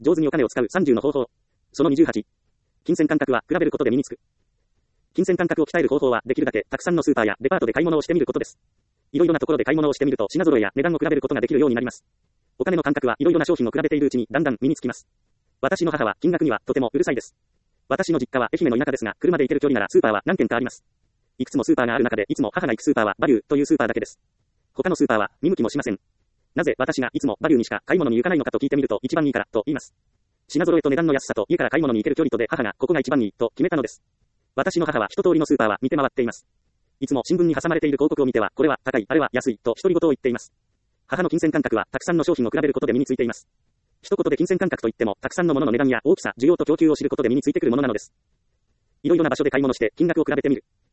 上手にお金を使う30の方法。その28。金銭感覚は比べることで身につく。金銭感覚を鍛える方法はできるだけたくさんのスーパーやデパートで買い物をしてみることです。いろいろなところで買い物をしてみると品揃えや値段を比べることができるようになります。お金の感覚はいろいろな商品を比べているうちにだんだん身につきます。私の母は金額にはとてもうるさいです。私の実家は愛媛の田舎ですが、車で行ける距離ならスーパーは何軒かあります。いくつもスーパーがある中でいつも母が行くスーパーはバリューというスーパーだけです。他のスーパーは見向きもしません。なぜ私がいつもバリューにしか買い物に行かないのかと聞いてみると一番いいからと言います。品揃えと値段の安さと家から買い物に行ける距離とで母がここが一番いいと決めたのです。私の母は一通りのスーパーは見て回っています。いつも新聞に挟まれている広告を見てはこれは高い、あれは安いと独り言を言っています。母の金銭感覚はたくさんの商品を比べることで身についています。一言で金銭感覚といってもたくさんのものの値段や大きさ、需要と供給を知ることで身についてくるものなのです。いろいろな場所で買い物して金額を比べてみる。